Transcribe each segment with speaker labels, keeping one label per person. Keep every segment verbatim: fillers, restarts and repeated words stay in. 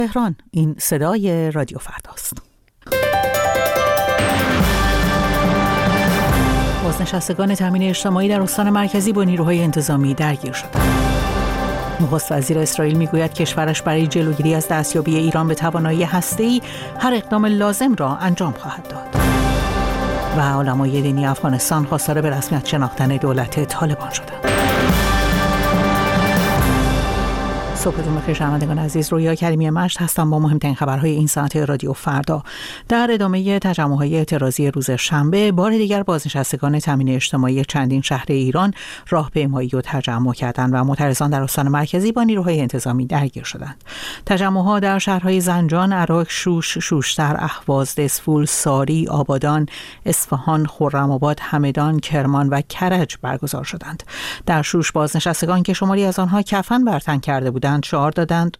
Speaker 1: تهران، این صدای رادیو فرداست. بازنشستگان تامین اجتماعی در استان مرکزی با نیروهای انتظامی درگیر شدند. نخست وزیر اسرائیل میگوید کشورش برای جلوگیری از دستیابی ایران به توانایی هسته‌ای هر اقدام لازم را انجام خواهد داد. و علمای دینی افغانستان خواستار به رسمیت شناختن دولت طالبان شدند. صبحتون بخیر شنوندگان عزیز، رویا کریمی مشت هستم با مهمترین خبرهای این ساعت رادیو فردا. در ادامه تجمع‌های اعتراضی روز شنبه، بار دیگر بازنشستگان تامین اجتماعی چندین شهر ایران راهپیمایی و تجمع کردند و معترضان در استان مرکزی با نیروهای انتظامی درگیر شدند. تجمع‌ها در شهرهای زنجان، عراق، شوش، شوشتر، اهواز، دسفول، ساری، آبادان، اصفهان، خرم‌آباد، همدان، کرمان و کرج برگزار شدند. در شوش بازنشستگان که شماری از آنها کفن بر تن کرده بودند شعار دادند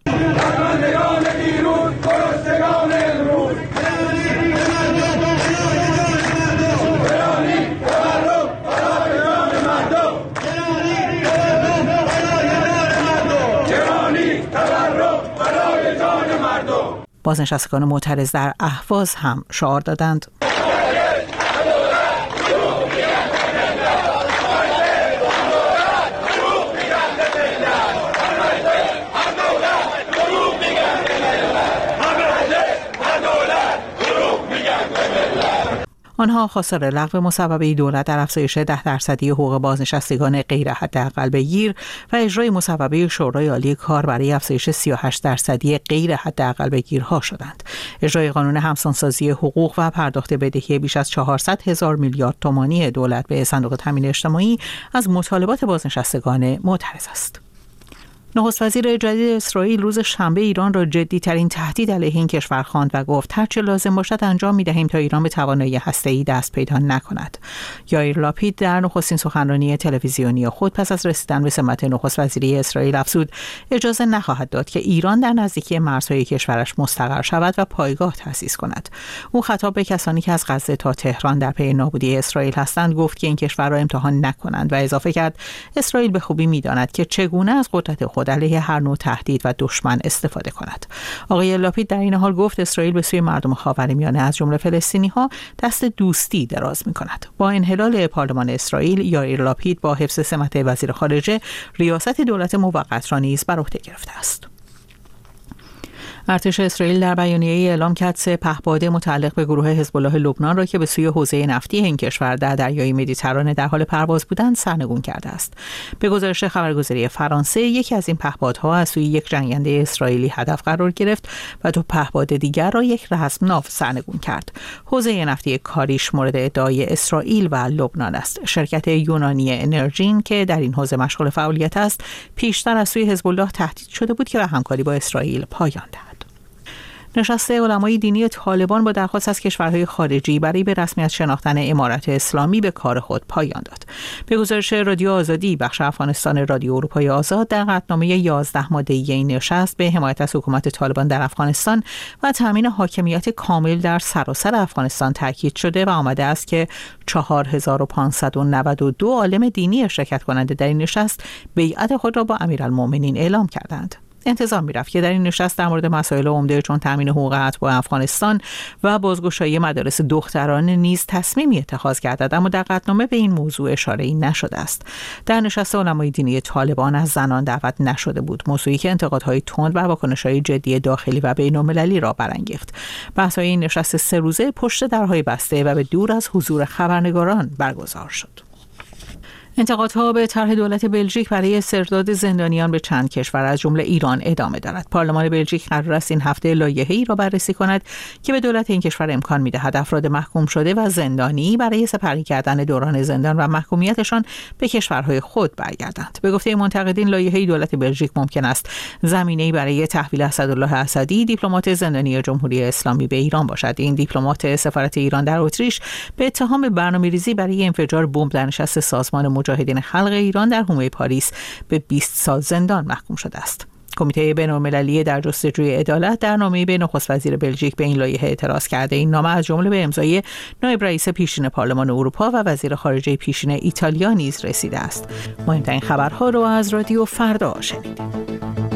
Speaker 1: بازنشستگان معترض در اهواز هم شعار دادند آنها خواستار لغو مصوبه دولت در افزایش ده درصدی حقوق بازنشستگان غیر حداقل بگیر و اجرای مصوبه شورای عالی کار برای افزایش سی و هشت درصدی غیر حداقل بگیرها شدند. اجرای قانون همسانسازی حقوق و پرداخت بدهی بیش از چهارصد هزار میلیارد تومانی دولت به صندوق تامین اجتماعی از مطالبات بازنشستگان معترض است. نخست وزیر جدید اسرائیل روز شنبه ایران را جدی‌ترین تهدید علیه این کشور خواند و گفت هر چه لازم باشد انجام می‌دهیم تا ایران به توانایی هسته‌ای دست پیدا نکند. یائیر لاپید در نخستین سخنرانی تلویزیونی خود پس از رسیدن به سمت نخست وزیری اسرائیل افزود اجازه نخواهد داد که ایران در نزدیکی مرزهای کشورش مستقر شود و پایگاه تأسیس کند. او خطاب به کسانی که از غزه تا تهران در پی نابودی اسرائیل هستند گفت که این کشور را امتحان نکنند و اضافه کرد اسرائیل به خوبی می‌داند که چگونه از قدرت خود علیه هر نوع تهدید و دشمن استفاده کند. آقای لاپید در این حال گفت اسرائیل به سوی مردم خاورمیانه از جمله فلسطینی‌ها دست دوستی دراز می‌کند. با انحلال پارلمان اسرائیل، یائیر لاپید با حفظ سمت وزیر خارجه ریاست دولت موقت را نیز بر عهده گرفته است. ارتش اسرائیل در بیانیه‌ای اعلام کرد سه پهپاد متعلق به گروه حزب الله لبنان را که به سوی حوزه نفتی این کشور در دریای مدیترانه در حال پرواز بودند سرنگون کرده است. به گزارش خبرگزاری فرانسه، یکی از این پهپادها از سوی یک جنگنده اسرائیلی هدف قرار گرفت و دو پهپاد دیگر را یک رزمناو سرنگون کرد. حوزه نفتی کاریش مورد ادعای اسرائیل و لبنان است. شرکت یونانی انرژین که در این حوزه مشغول فعالیت است، پیشتر از سوی حزب الله تهدید شده بود که به همکاری با اسرائیل پایان دهد. نشست علمای دینی طالبان با درخواست از کشورهای خارجی برای به رسمیت شناختن امارت اسلامی به کار خود پایان داد. به گزارش رادیو آزادی، بخش افغانستان رادیو اروپای آزاد در قطعنامه یازده ماده‌ای این نشست به حمایت از حکومت طالبان در افغانستان و تامین حاکمیت کامل در سراسر افغانستان تاکید شده و آمده است که چهار هزار و پانصد و نود و دو عالم دینی شرکت کننده در این نشست بیعت خود را با امیرالمؤمنین اعلام کردند. انتظار می‌رفت که در این نشست در مورد مسائل عمده چون تامین حقوق اتباع افغانستان و بازگشایی مدارس دختران نیز تصمیمی اتخاذ گردد، اما در قطعنامه به این موضوع اشاره‌ای نشده است. در نشست علمای دینی طالبان از زنان دعوت نشده بود، موضوعی که انتقادهای تند و واکنش‌های جدی داخلی و بین‌المللی را برانگیخت. بحث‌های این نشست سه روزه پشت درهای بسته و به دور از حضور خبرنگاران برگزار شد. انتقادها به طرح دولت بلژیک برای استرداد زندانیان به چند کشور از جمله ایران ادامه دارد. پارلمان بلژیک قرار است این هفته لایحه‌ای را بررسی کند که به دولت این کشور امکان می‌دهد افراد محکوم شده و زندانی برای سپری کردن دوران زندان و محکومیتشان به کشورهای خود برگردند. به گفته منتقدین، لایحه دولت بلژیک ممکن است زمینه‌ای برای تحویل اسدالله اسدی، دیپلمات زندانی جمهوری اسلامی به ایران باشد. این دیپلمات سفارت ایران در اتریش به اتهام برنامه‌ریزی برای انفجار بمب در نشست سازمان مجاهدین خلق ایران در حومه پاریس به بیست سال زندان محکوم شده است. کمیته بین‌المللی در جستجوی عدالت در نامه‌ای به نخست وزیر بلژیک به این لایحه اعتراض کرده. این نامه از جمله به امضای نایب رئیس پیشین پارلمان اروپا و وزیر خارجه پیشین ایتالیا نیز رسیده است. مهمترین خبرها رو از رادیو فردا شنیدید.